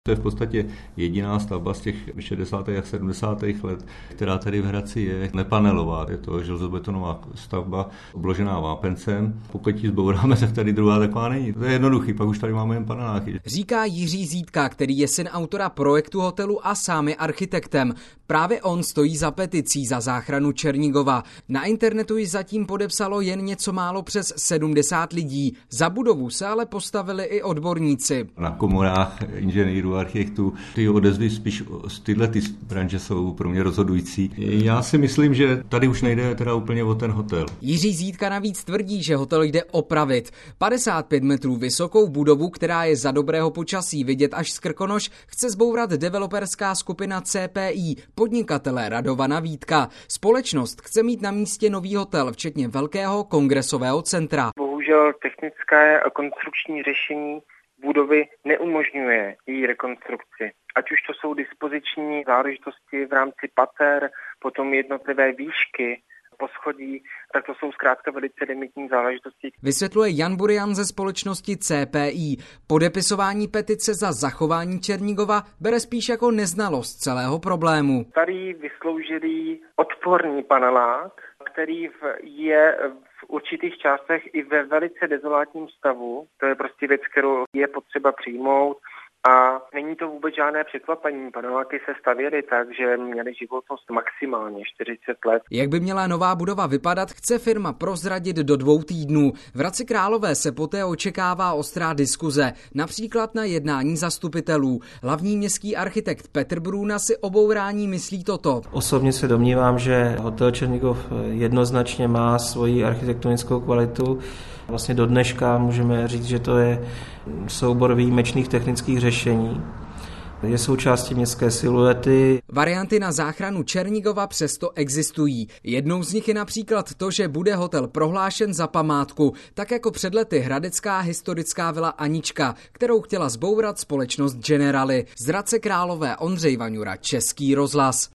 To je v podstatě jediná stavba z těch 60. a 70. let, která tady v Hradci je nepanelová. Je to železobetonová stavba obložená vápencem. Pokud ji zbouráme, tak tady druhá taková není. To je jednoduchý, pak už tady máme jen paneláky. Říká Jiří Zídka, který je syn autora projektu hotelu a sám je architektem. Právě on stojí za peticí za záchranu Černigova. Na internetu ji zatím podepsalo jen něco málo přes 70 lidí. Za budovu se ale postavili i odborníci. Na komorách inženýrů, architektů, ty odezvy spíš z tyhle branže jsou pro mě rozhodující. Já si myslím, že tady už nejde teda úplně o ten hotel. Jiří Zídka navíc tvrdí, že hotel jde opravit. 55 metrů vysokou budovu, která je za dobrého počasí vidět až z Krkonoš, chce zbourat developerská skupina CPI, podnikatele Radovana Vítka. Společnost chce mít na místě nový hotel, včetně velkého kongresového centra. Bohužel technické a konstrukční řešení budovy neumožňuje její rekonstrukci. Ať už to jsou dispoziční záležitosti v rámci pater, potom jednotlivé výšky, poschodí, tak to jsou zkrátka velice limitní záležitosti. Vysvětluje Jan Burian ze společnosti CPI. Podepisování petice za zachování Černigova bere spíš jako neznalost celého problému. Starý vysloužilý odporný panelák, který je v určitých částech i ve velice dezolátním stavu. To je prostě věc, kterou je potřeba přijmout. A není to vůbec žádné překvapení. Paneláky se stavěly tak, že měly životnost maximálně 40 let. Jak by měla nová budova vypadat, chce firma prozradit do 2 týdnů. V Hradci Králové se poté očekává ostrá diskuze, například na jednání zastupitelů. Hlavní městský architekt Petr Brůna si o bourání myslí toto. Osobně se domnívám, že hotel Černigov jednoznačně má svoji architektonickou kvalitu. Vlastně do dneška můžeme říct, že to je soubor výjimečných technických řešení. Je součástí městské siluety. Varianty na záchranu Černigova přesto existují. Jednou z nich je například to, že bude hotel prohlášen za památku, tak jako před lety hradecká historická vila Anička, kterou chtěla zbourat společnost Generali. Z Hradce Králové Ondřej Vaňura, Český rozhlas.